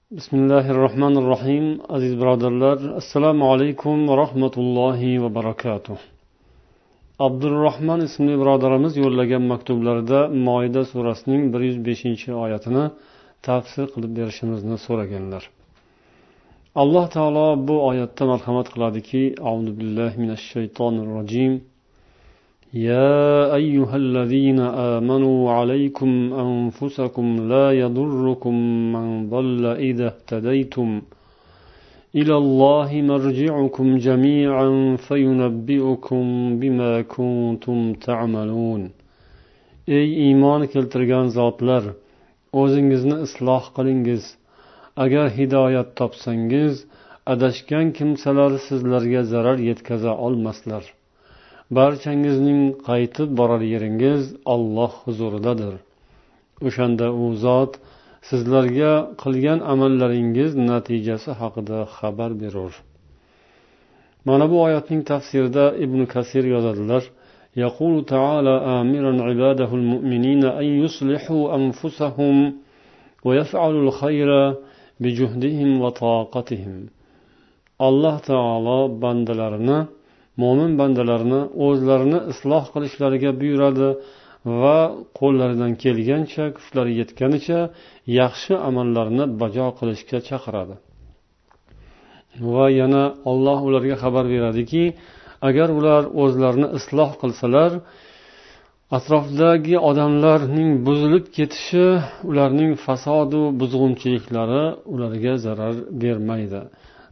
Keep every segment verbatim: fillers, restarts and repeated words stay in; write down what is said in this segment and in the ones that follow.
Bismillahirrohmanirrohim. Aziz birodarlar, assalomu alaykum va rahmatullohi va barakatuh. Abdurrahmon ismli birodarimiz yo'llagan maktublarida Moida surasining bir yuz beshinchi oyatini tafsir qilib berishimizni so'raganlar. Alloh taolo bu oyatda marhamat qiladiki: A'udhu billahi minash shaytonir rojim. يا أيها الذين آمنوا عليكم أنفسكم لا يضركم من ضل إذا اهتديتم إلى الله مرجعكم جميعا فينبئكم بما كنتم تعملون. Ey iymon keltirgan zotlar, o'zingizni isloh qilingiz. Agar hidoyat topsangiz, adashgan kimsalar sizlarga zarar yetkaza olmaslar. Barchangizning qaytib borar yeringiz Alloh huzuridadir. O'shanda u zot sizlarga qilgan amallaringiz natijasi haqida xabar berur. Mana bu oyatning tafsirida Ibn Kasir yozadilar: يقول تعالى آمرا عباده المؤمنين أن يصلحوا أنفسهم ويفعلوا الخير بجهدهم وطاقتهم. Alloh taolo bandalarni mo'min bandalarini o'zlarini isloh qilishlariga buyuradi va qo'llaridan kelgancha, kuchlari yetganicha yaxshi amallarni bajo qilishga chaqiradi. Va yana Alloh ularga xabar beradiki, agar ular o'zlarini isloh qilsalar, atrofdagi odamlarning buzilib ketishi, ularning fasodu buzg'unchiliklari ularga zarar bermaydi.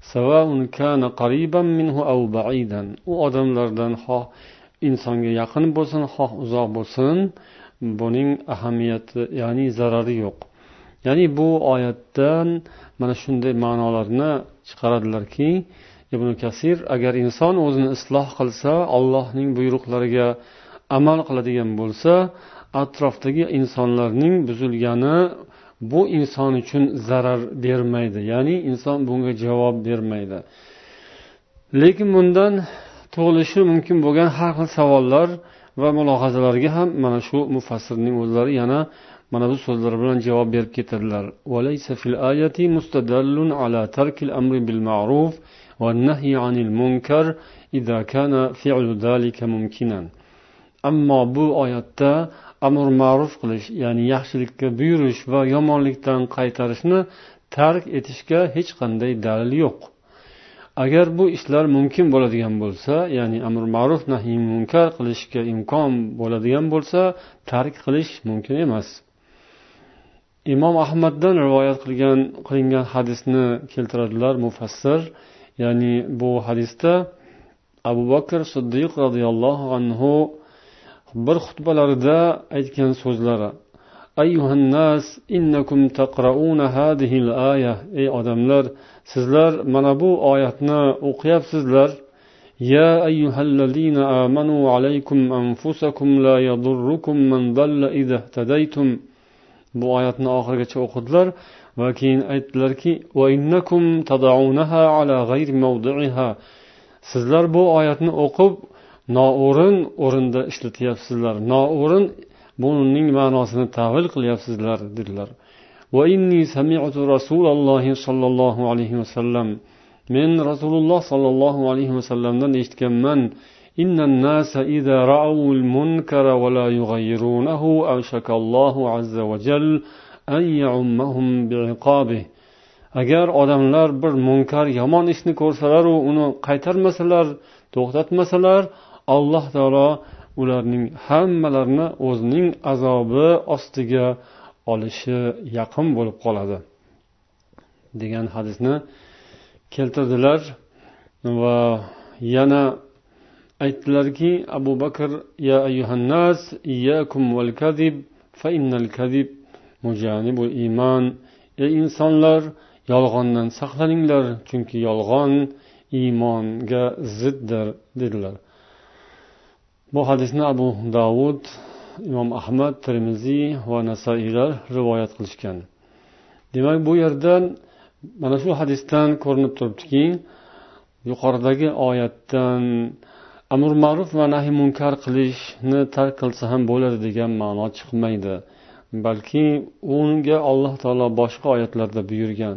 U odamlardan xoh insonga yaqin bo'lsin, xoh uzoq bo'lsin, buning ahamiyati, ya'ni zarari yo'q. Ya'ni bu oyatdan mana shunday ma'nolarni chiqaradilarki, Ibn Kasir, agar inson o'zini isloh qilsa, Allohning buyruqlariga amal qiladigan bo'lsa, atrofdagi insonlarning buzilgani bu inson uchun zarar bermaydi. Ya'ni inson bunga javob bermaydi. Lekin bundan tug'ilishi mumkin bo'lgan har xil savollar va mulohazalarga ham mana shu mufassirning o'zlari yana mana bu so'zlar bilan javob berib ketadilar. Walaysa fil ayati mustadallun ala tarkil amri bil ma'ruf wan nahyi anil munkar idza kana fi'lu zalika mumkinan. Ammo bu oyatda amr ma'ruf qilish, ya'ni yaxshilikka buyurish va yomonlikdan qaytarishni tark etishga hech qanday dalil yo'q. Agar bu ishlar mumkin bo'ladigan bo'lsa, ya'ni amr ma'ruf nahy munkar qilishga imkon bo'ladigan bo'lsa, tark qilish mumkin emas. Imom Ahmaddan rivoyat qilgan qilingan hadisni keltiradilar mufassir, ya'ni bu hadisda Abu Bakr Siddiq radhiyallohu anhu bir xutbalarida aytgan so'zlari: Ayyuhan nas innakum taqrauna hadhihi al-aya. Ey odamlar, sizlar mana bu oyatni o'qiyapsizlar. Ya ayyuhallazina amanu alaykum anfusakum la yadurrukum man dalla idha ihtadaytum. Bu oyatni oxirigacha o'qidilar va keyin aytdilarki: Va innakum tad'unaha ala ghayri mawdi'iha. Sizlar bu oyatni o'qib noo'rin o'rinda ishlatyapsizlar. Noo'rin buning ma'nosini ta'vil qilyapsizlar dedilar. Va inni sami'tu Rasululloh sallallohu alayhi vasallam. Men Rasululloh sallallohu alayhi vasallamdan eshitganman: Innan nasa idza ra'awul munkara wa la yughayyirunahu awshakallohu azza wa jal an ya'ummahum bi'iqabihi. Agar odamlar bir munkar yomon ishni ko'rsalar va uni qaytarmasalar, to'xtatmasalar, Alloh taolo ularning hammalarini o'zining azobi ostiga olishi yaqin bo'lib qoladi degan hadisni keltirdilar. Va yana aytdilarki, Abu Bakr: Ya ayyuhan nas iyyakum wal kadhib fa innal kadhib mujanibul iman. Ey insonlar, yolg'ondan saqlaninglar, chunki yolg'on iymonga ziddir dedilar. Bu hadisni Abu Davud, Imom Ahmad, Tirmiziy va Nasoiylar rivoyat qilishgan. Demak, bu yerdan mana shu hadisdan ko'rinib turibdiki, yuqoridagi oyatdan amr ma'ruf va nahy munkar qilishni tark qilsa ham bo'ladi degan ma'no chiqmaydi. balki unga Alloh taolo boshqa oyatlarda buyurgan.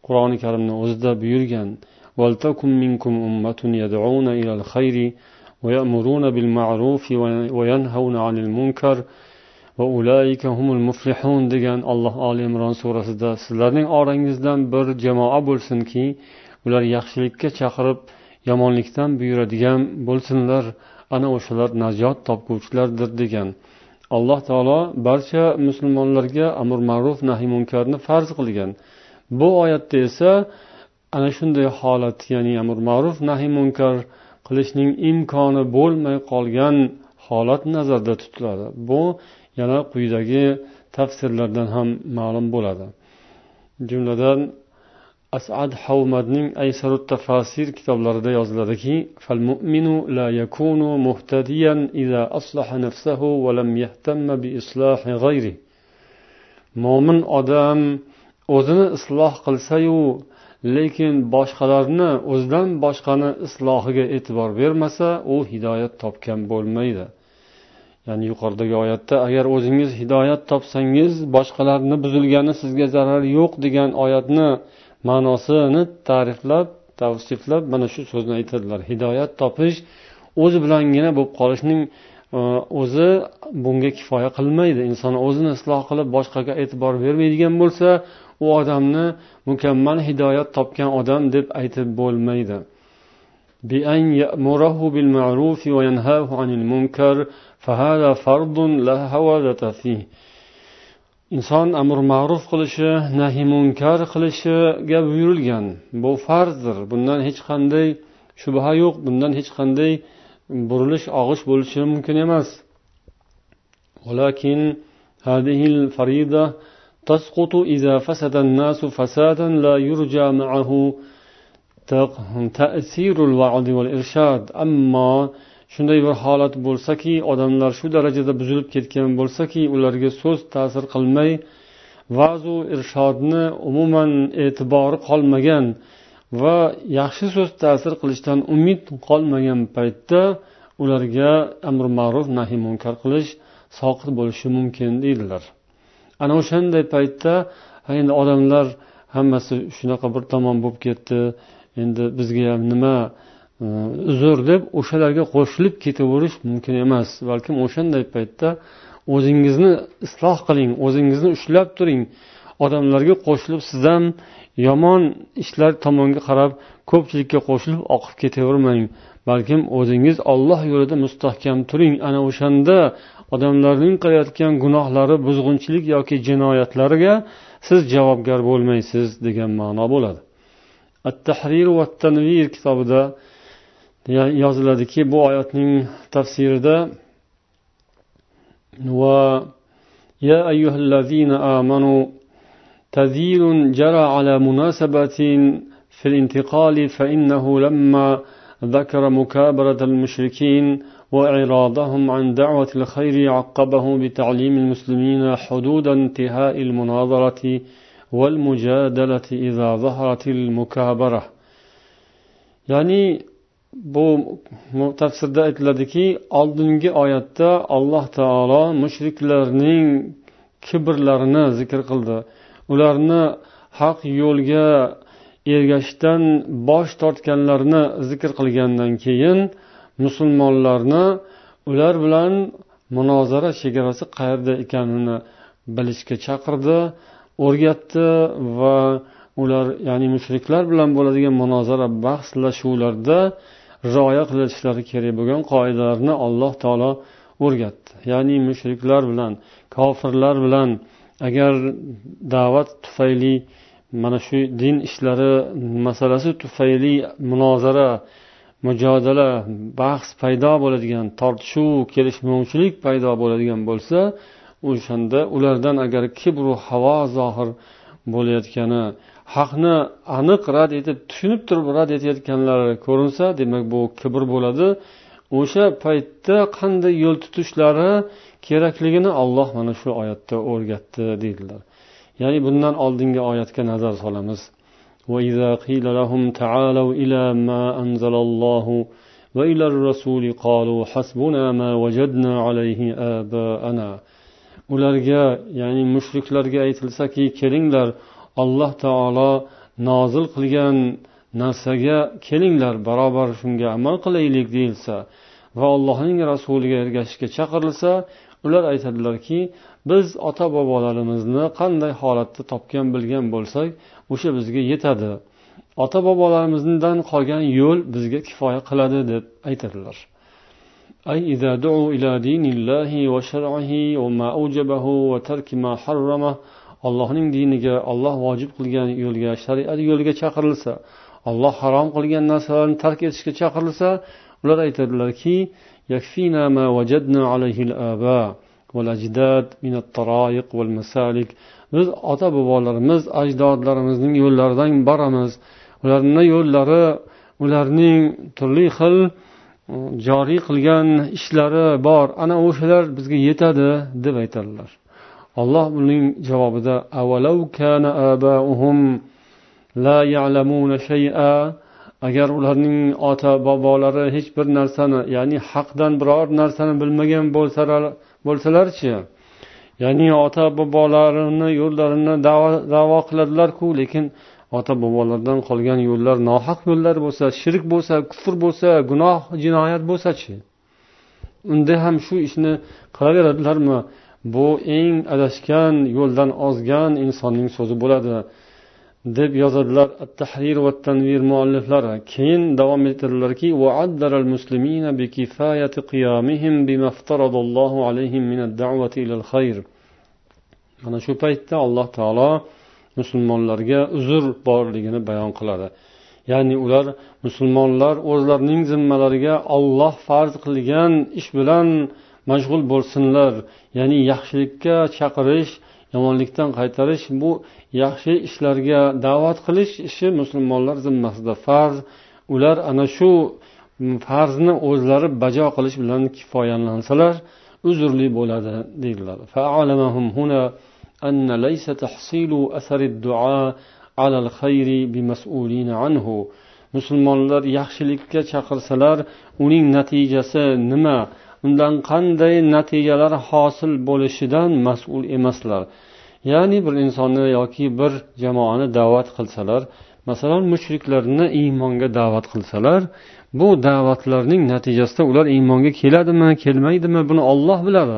qur'oni karimni o'zida buyurgan: وَلْتَكُنْ مِنْكُمْ أُمَّةٌ يَدْعُونَ إِلَى الْخَيْرِ وَيَأْمُرُونَ بِالْمَعْرُوفِ وَيَنْهَوْنَ عَنِ الْمُنْكَرِ وَأُولَئِكَ هُمُ الْمُفْلِحُونَ degan Alloh Ali Imron surasida, sizlarning orangizdan bir jamoa bo'lsinki, ular yaxshilikka chaqirib yomonlikdan buyuradigan bo'lsinlar, ana o'shalar najot topguvchilardir degan. Alloh taolo barcha musulmonlarga amr ma'ruf nahiy munkarni farz qilgan. Bu oyatda esa ana shunday holat, ya'ni amr ma'ruf nahiy munkar qilishning imkoni bo'lmay qolgan holat nazarda tutiladi. Bu yana quyidagi tafsirlardan ham ma'lum bo'ladi. Jumladan As'ad Havmadning Aysarut Tafasir kitoblarida yoziladiki: "Fal mu'minu la yakunu muhtadiyan idza aslaha nafsahu wa lam yahtamma bi islahi ghayri." Mo'min odam o'zini isloh qilsa-yu, lekin boshqalarni, o'zidan boshqani islohiga e'tibor bermasa, u hidoyat topgan bo'lmaydi. Ya'ni yuqoridagi oyatda agar o'zingiz hidoyat topsangiz, boshqalarni buzilgani sizga zarar yo'q degan oyatni ma'nosini ta'riflab, tavsiflab mana shu so'zni aytadilar. Hidoyat topish o'zi bilangina bo'lib qolishning o'zi bunga kifoya qilmaydi. Inson o'zini isloh qilib boshqaga e'tibor bermaydigan bo'lsa, u odamni mukammal hidoyat topgan odam deb aytib bo'lmaydi. Bi an ya'muruhu bil ma'ruf va yanhahu 'anil munkar fa hada fardun la hawadata fihi. Inson amr ma'ruf qilishi, nahiy munkar qilishiga buyurilgan. Bu farzdir. Bundan hech qanday shubha yo'q, bundan hech qanday burilish, og'ish bo'lishi mumkin emas. Walakin hadhihi al-farida tasqutu idza fasada an-nasu fasadan la yurja ma'ahu ta'sirul wa'd wal irshad. Ammo shunday bir holat bo'lsaki, odamlar shu darajada buzilib ketgan bo'lsaki, ularga so'z ta'sir qilmay, va'zu irshodni umuman e'tibori qolmagan va yaxshi so'z ta'sir qilishdan umid qolmagan paytda ularga amr ma'ruf nahiy munkar qilish soqit bo'lishi mumkin deydilar. Ana o'shanday paytda endi odamlar hammasi shunaqa bir tomon bo'lib ketdi, endi bizga ham nima uzr deb o'shalarga qo'shilib ketaverish mumkin emas. Balkim o'shanday paytda o'zingizni isloh qiling, o'zingizni ushlab turing. Odamlarga qo'shilib siz ham yomon ishlar tomonga qarab ko'pchilikka qo'shilib oqib ketavermang. Balkim o'zingiz Alloh yo'lida mustahkam turing. Ana o'shanda odamlarning qilayotgan gunohlari, buzg'unchilik yoki jinoyatlariga siz javobgar bo'lmaysiz degan ma'no bo'ladi. At-Tahrir va at-Tanvir kitobida yoziladiki, bu oyatning tafsirida va ya ayyuhallazina amanu tadhirun jara ala munasabatin fil intiqali fa innahu lamma ذكر مكابرة المشركين وإعراضهم عن دعوة الخير عقبه بتعليم المسلمين حدود انتهاء المناظرة والمجادلة إذا ظهرت المكابرة. يعني bu tafsirda aytiladiki, oldingi oyatda Alloh taolo mushriklarning kibrlarini zikr qildi. Ularni haq yo'lga ergashishdan bosh tortganlarni zikr qilgandan keyin musulmonlarni ular bilan munozara chegarasi qayerda ekanini bilishga chaqirdi, o'rgatdi va ular, ya'ni mushriklar bilan bo'ladigan munozara bahslashuvlarda rioya qilishlari kerak bo'lgan qoidalarni Alloh taolo o'rgatdi. Ya'ni mushriklar bilan, kofirlar bilan agar da'vat tufayli, mana shu din ishlari masalasi tufayli munozara, mujodala, bahs paydo bo'ladigan, tortishuv, kelishmovchilik paydo bo'ladigan bo'lsa, o'shanda ulardan agar kibr va havo zohir bo'layotgani, haqni aniq rad etib, tushunib turib rad etayotganlari ko'rinsa, demak bu kibr bo'ladi. O'sha paytda qanday yo'l tutishlari kerakligini Alloh mana shu oyatda o'rgatdi deydilar. Ya'ni bundan oldingi oyatga nazar solamiz. Va iza qila lahum ta'alu ila ma anzalallohu va ila ar-rasuli qalu hasbuna ma wajadna alayhi aba'ana. Ularga, ya'ni mushriklarga aytilsaki, kelinglar, Alloh taolo nozil qilgan narsaga kelinglar, barobar shunga amal qilaylik deyilsa va Allohning rasuliga ergashishga chaqirilsa, ular aytadilarki, biz ota bobolarimizni qanday holatda topgan bilgan bo'lsak, o'sha bizga yetadi. Ota bobolarimizdan qolgan yo'l bizga kifoya qiladi deb aytadilar. Ay idza du'u ila dinillahi va shar'ihi va ma awjabahu va tarki ma harrama, Allohning diniga, Alloh vojib qilgan yo'lga, shariat yo'liga chaqirilsa, Alloh harom qilgan narsalarni tark etishga chaqirilsa, ular aytadilarki, yakfina ma wajadna alayhi al-aba wal ajdad min at-tarayiq wal masalik. Biz ota bobolarimiz, ajdodlarimizning yo'llaridan boramiz. Ularning yo'llari, ularning turli xil joriy qilgan ishlari bor. Ana o'shalar bizga yetadi deb aytadilar. Alloh uning javobida avalau kana abauhum la ya'lamuna shay'a, agar ularning ota bobolari hech bir narsani, ya'ni haqdan biror narsani bilmagan bo'lsalar, bo'lsalarchi, ya'ni ota bobolarini yo'llarini da'vo qiladilar-ku, lekin ota bobolardan qolgan yo'llar nohaq yo'llar bo'lsa, shirk bo'lsa, kufr bo'lsa, gunoh, jinoyat bo'lsa-chi, unda ham shu ishni qilaveradilarmi? Bu eng adashgan, yo'ldan ozgan insonning so'zi bo'ladi deb yozadilar At-Tahrir va At-Tanvir mualliflari. Keyin davom ettirdilarki, wa'addara al-muslimina bi kifayati qiyamihim bima iftaradallohu alayhim min ad-da'wati ila al-khayr. Mana shu paytda Alloh taolo musulmonlarga uzr borligini bayon qiladi. Ya'ni ular musulmonlar o'zlarining zimmalariga Alloh farz qilgan ish bilan mashg'ul bo'lsinlar. Ya'ni yaxshilikka chaqirish, yomonlikdan qaytarish, bu yaxshi ishlarga da'vat qilish ishi musulmonlar zimmasida farz. Ular ana shu farzni o'zlari bajo qilish bilan kifoyalansalar, uzrli bo'ladi deydilar. Fa'alamahum huna anna laysa tahsilu athari ad-du'a 'ala al-khayr bimas'ulin anhu. Musulmonlar yaxshilikka chaqirsalar, uning natijasi nima, undan qanday natijalar hosil bo'lishidan mas'ul emaslar. Ya'ni bir insonni yoki bir jamoani da'vat qilsalar, masalan mushriklarni iymonga da'vat qilsalar, bu da'vatlarning natijasida ular iymonga keladimi, kelmaydimi, buni Alloh biladi.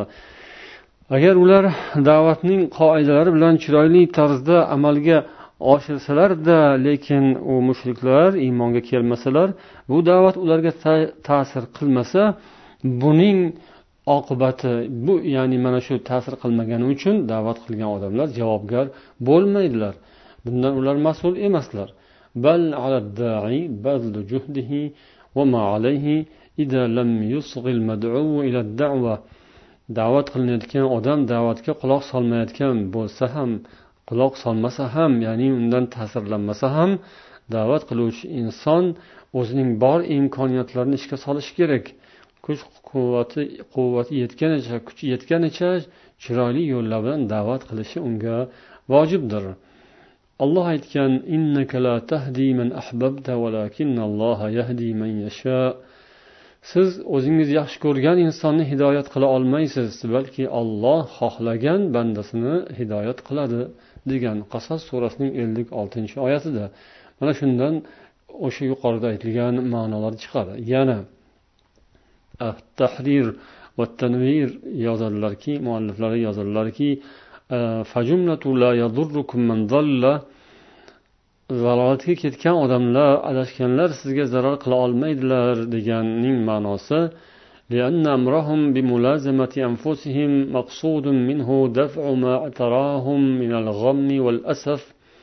Agar ular da'vatning qoidalari bilan chiroyli tarzda amalga oshirsalar-da, lekin u mushriklar iymonga kelmasalar, bu da'vat ularga ta'sir qilmasa, buning oqibati bu, ya'ni mana shu ta'sir qilmagani uchun da'vat qilgan odamlar javobgar bo'lmaydilar. Bundan ular mas'ul emaslar. Bal 'ala-da'i bazlu juhdihi va ma 'alayhi idza lam yusghi al-mad'u ila ad-da'wa. Da'vat qilinayotgan odam da'vatga quloq solmayotgan bo'lsa ham, quloq solmasa ham, ya'ni undan ta'sirlanmasa ham, da'vat qiluvchi inson o'zining bor imkoniyatlarini ishga solishi kerak. Kuch quvvati quvvati yetganicha, kuchi yetganicha chiroyli yo'llar bilan da'vat qilishi unga vojibdir. Alloh aytgan, innaka la tahdi man ahbabta walakinalloha yahdi man yasha. Siz o'zingiz yaxshi ko'rgan insonni hidoyat qila olmaysiz, balki Alloh xohlagan bandasini hidoyat qiladi degan Qasas surasining ellik oltinchi oyatida. Mana shundan o'sha yuqorida aytilgan ma'nolar chiqadi. Yana At-Tahrir va At-Tanvir yozadilarki, mualliflari yozadilarki, fajumlatu la yadurrukum man dalla. Zalolatga ketgan odamlar, adashganlar sizga zarar qila olmaydilar deganning ma'nosi li'anna amrahum bimulazamati anfusihim maqsudun minhu daf'u ma tarahum min al-ghammi wal-asaf.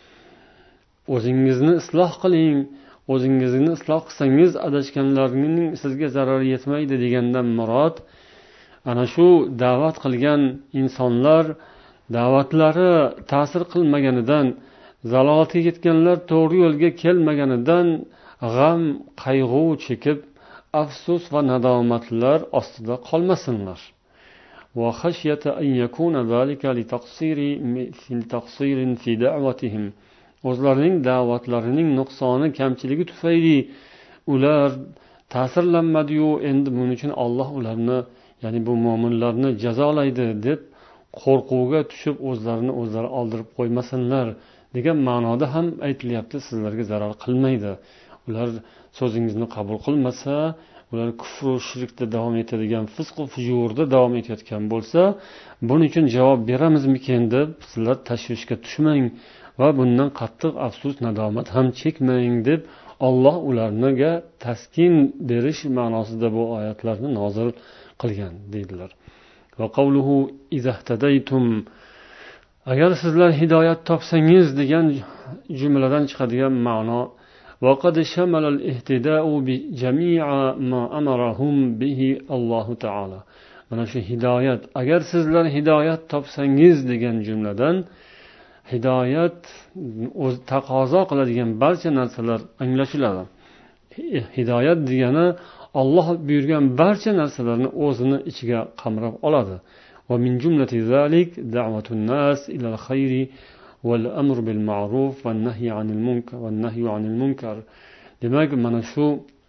O'zingizni isloh qiling, o'zingizni isloh qilsangiz adashganlarning sizga zarari yetmaydi degandan murod, ana shu da'vat qilgan insonlar da'vatlari ta'sir qilmaganidan, zalolatga ketganlar to'g'ri yo'lga kelmaganidan g'am, qayg'u chekib, afsus va nadomatlar ostida qolmasinlar. Va khashyata an yakuna zalika li taqsiri fi taqsirin fi da'watihim. O'zlarining da'vatlarining nuqsoni, kamchiligi tufayli ular ta'sirlanmadi-yu, endi buning uchun Alloh ularni, ya'ni bu mu'minlarni jazolaydi deb qo'rquvga tushib o'zlarini o'zlari oldirib qo'ymasinlar degan ma'noda ham aytilyapti. Sizlarga zarar qilmaydi. Ular so'zingizni qabul qilmasa, ular kufr va shirkda davom etadigan, fisq va fujurda davom etayotgan bo'lsa, buning uchun javob beramizmikin deb sizlar tashvishga tushmang va bundan qattiq afsus nadomat ham chekmang deb Alloh ularga taskin berish ma'nosida bu oyatlarni nozil qilgan deydilar. Va qawluhu izahtadaytum, agar sizlar hidoyat topsangiz degan jumladan chiqadigan ma'no وقد شمل الاهتداء بجميع ما أمرهم به الله تعالى. Mana shu hidoyat, agar sizlar hidoyat topsangiz degan jumladan hidoyat o'z taqozo qiladigan barcha narsalar anglashiladi. Hidoyat degani Alloh buyurgan barcha narsalarni o'zini ichiga qamrab oladi. Va min jumlati zalik da'vatun nas ila al-khayri wal amr bil ma'ruf wan nahy 'anil munkar wan nahy 'anil munkar. Demak, mana shu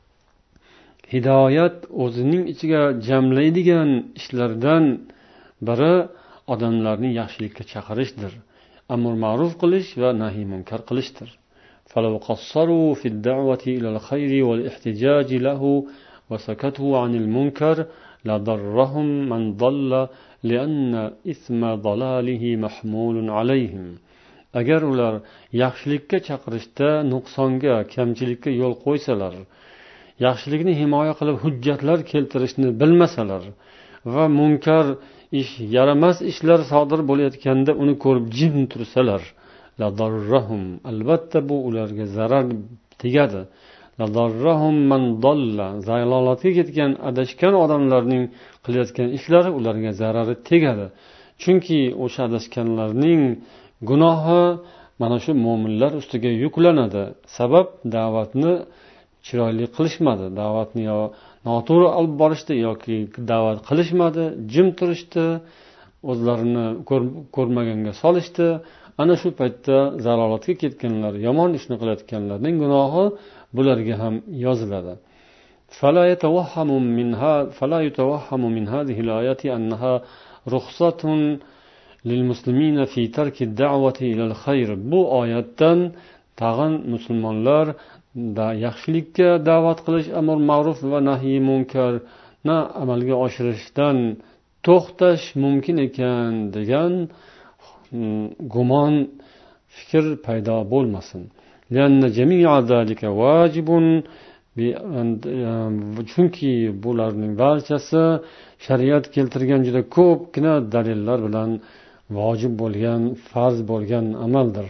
hidoyat o'zining ichiga jamlaydigan ishlardan biri odamlarni yaxshilikka chaqirishdir. Amr ma'ruf qilish va nahy munkar qilishdir. فلو قصروا في الدعوة إلى الخير والاحتجاج له وسكتوا عن المنكر لضرهم من ضل لأن إثم ضلاله محمول عليهم. Agar ular yaxshilikka chaqirishda nuqsonga, kamchilikka yo'l qo'ysalar, yaxshilikni himoya qilib hujjatlar keltirishni bilmasalar va munkar ish, yaramas ishlar sodir bo'layotganda uni ko'rib jim tursalar, la darrahum, albatta bu ularga zarar tegadi. La darrahum man dalla, zalolatga ketgan, adashgan odamlarning qilayotgan ishlari ularga zarari tegadi. Chunki o'sha adashganlarning gunohi mana shu mu'minlar ustiga yuklanadi. Sabab da'vatni chiroyli qilishmadi, da'vatni yo noto'g'ri olib borishdi yoki da'vat qilishmadi, jim turishdi, o'zlarini ko'rmaganga solishdi. Ana shu paytda zalolatga ketganlar, yomon ishni qilayotganlarning gunohi bularga ham yoziladi. فلا يتوهم منها فلا يتوهم من هذه الآيات أنها رخصة للمسلمين في ترك الدعوة إلى الخير. Bu oyatdan tag'in musulmonlar da yaxshilikka da'vat qilish, amr ma'ruf va nahy munkarni amalga oshirishdan to'xtash mumkin ekan degan gumon fikr paydo bo'lmasin. Lianna jami'a zalika wajibun, chunki bularning barchasi shariat keltirgan juda ko'pgina dalillar bilan vojib bo'lgan, farz bo'lgan amaldir.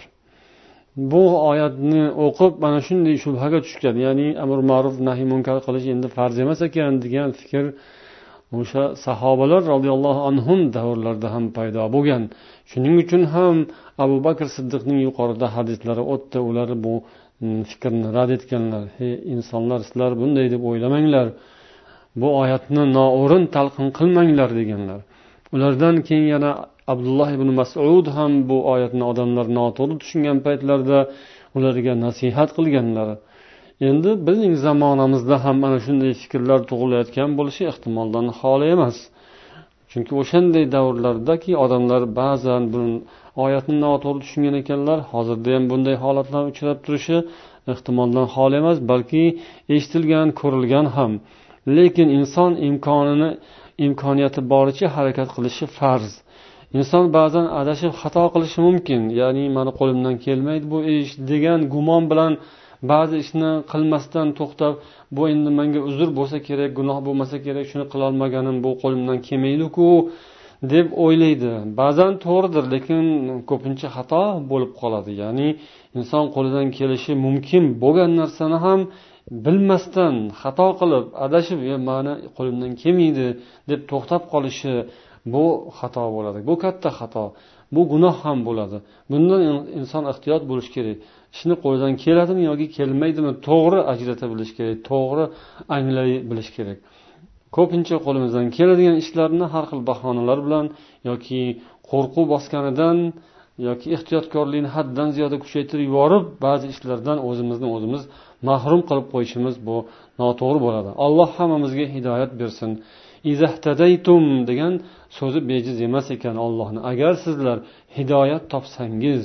Bu oyatni o'qib mana shunday shubhaga tushgan, ya'ni amr ma'ruf nahy munkar qilish endi farz emas ekan degan fikr o'sha sahobalar radhiyallohu anhum davrlarida ham paydo bo'lgan. Shuning uchun ham Abu Bakr Siddiqning yuqorida hadislari o'tdi. Ular bu fikrni rad etganlar. Hey insonlar, sizlar bunday deb o'ylamanglar. Bu oyatni noo'rin talqin qilmanglar deganlar. Ulardan keyin yana Abdulloh ibn Mas'ud ham bu oyatni odamlar noto'g'ri tushungan paytlarda ularga nasihat qilganlar. Endi bizning zamonamizda ham mana shunday fikrlar tug'ilayotgan bo'lishi ehtimoldan xoli emas. Chunki o'shanday davrlardagi odamlar ba'zan bu oyatni noto'g'ri tushungan ekanlar. Hozirda ham bunday holatlar uchrab turishi ehtimoldan xoli emas, balki eshitilgan, ko'rilgan ham. Lekin inson imkonini, imkoniyati boricha harakat qilishi farz. Inson ba'zan adashib xato qilishi mumkin. Ya'ni meni qo'limdan kelmaydi bu ish degan gumon bilan ba'zi ishni qilmasdan to'xtab, bu endi menga uzr bo'lsa kerak, gunoh bo'lmasa kerak, shuni qila olmaganim bu qo'limdan kelmaydi-ku deb o'ylaydi. Ba'zan to'g'ridir, lekin ko'pincha xato bo'lib qoladi. Ya'ni inson qo'lidan kelishi mumkin bo'lgan narsani ham bilmasdan xato qilib, adashib, "Meni qo'limdan kelmaydi" deb to'xtab qolishi bu xato bo'ladi. Bu katta xato. Bu gunoh ham bo'ladi. Bundan inson ehtiyot bo'lish kerak. Ishni qo'lidan keladimi yoki kelmaydimi to'g'ri ajrata bilish kerak, to'g'ri anglay bilish kerak. Ko'pincha qo'limizdan keladigan ishlarni har xil bahonalar bilan yoki qo'rquv bosganidan yoki ehtiyotkorlikni haddan ziyoda kuchaytirib yuborib, ba'zi ishlardan o'zimizni o'zimiz mahrum qilib qo'yishimiz bu noto'g'ri bo'ladi. Alloh hammamizga hidoyat bersin. Izahtadaytum degan so'zi bejiz emas ekan Allohni. Agar sizlar hidoyat topsangiz,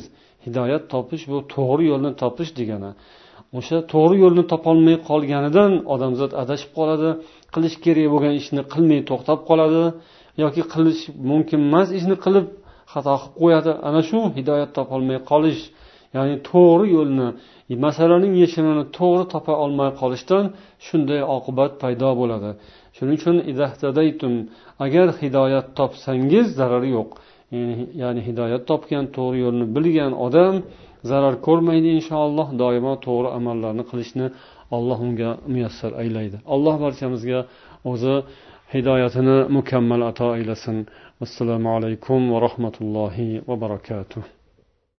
hidoyat topish bu to'g'ri yo'lni topish degani. O'sha to'g'ri yo'lni topolmay qolganidan odamzod adashib qoladi, qilish kerak bo'lgan ishni qilmay to'xtab qoladi yoki qilish mumkin emas ishni qilib xato qilib qo'yadi. Ana shu hidoyat topolmay qolish, ya'ni to'g'ri yo'lni, masalaning yechimini to'g'ri topa olmay qolishdan shunday oqibat paydo bo'ladi. Shuning uchun idahtadaytum, agar hidoyat topsangiz zarari yo'q. Ya'ni hidoyat topgan, to'g'ri yo'lni bilgan odam zarar ko'rmaydi inshaalloh. Doimo to'g'ri amallarni qilishni Alloh unga muyassar aylaydi. Alloh barchamizga o'zi hidoyatini mukammal ato aylasin. Assalomu alaykum va rahmatullohi va barakatuh.